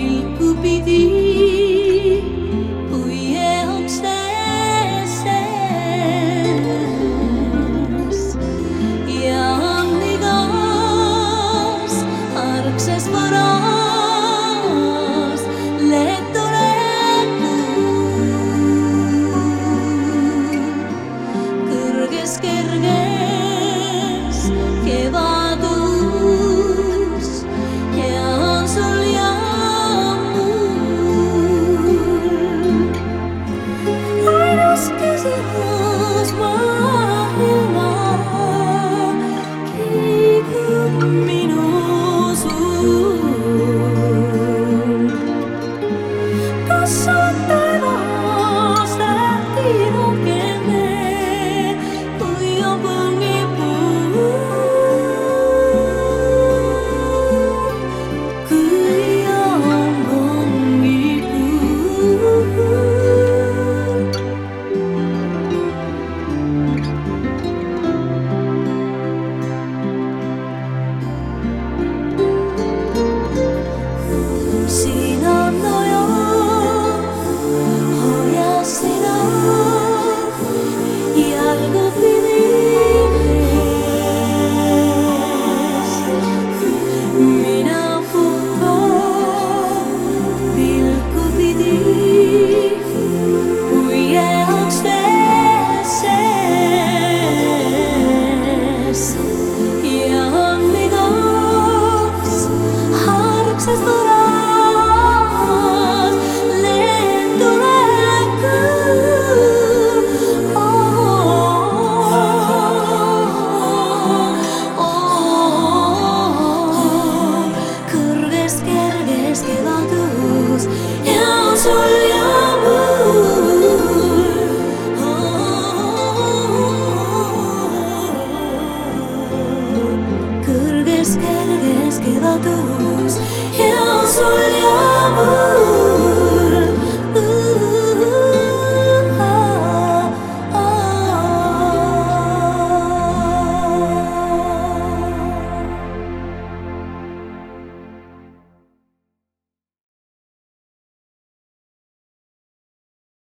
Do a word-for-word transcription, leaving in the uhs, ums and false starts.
pilku pidi puie ukse sees ja on igas argses varas leed tuleb kõrges kerges kevadus ja on sul ja mul ainus küsimus maailma kiigub minu suul. Kas on taevas tähti rohkene kui on põngipuu? Kui on põngipuu. Siin on aja, hoia sina jalgu pidi mees. Mina puhkan pilku pidi puie ukse sees ja on igas argses varas leed tuleb küll. Kõrges kerges kevadus ja on sul ja mul kõrges kerges kevadus ja on sul ja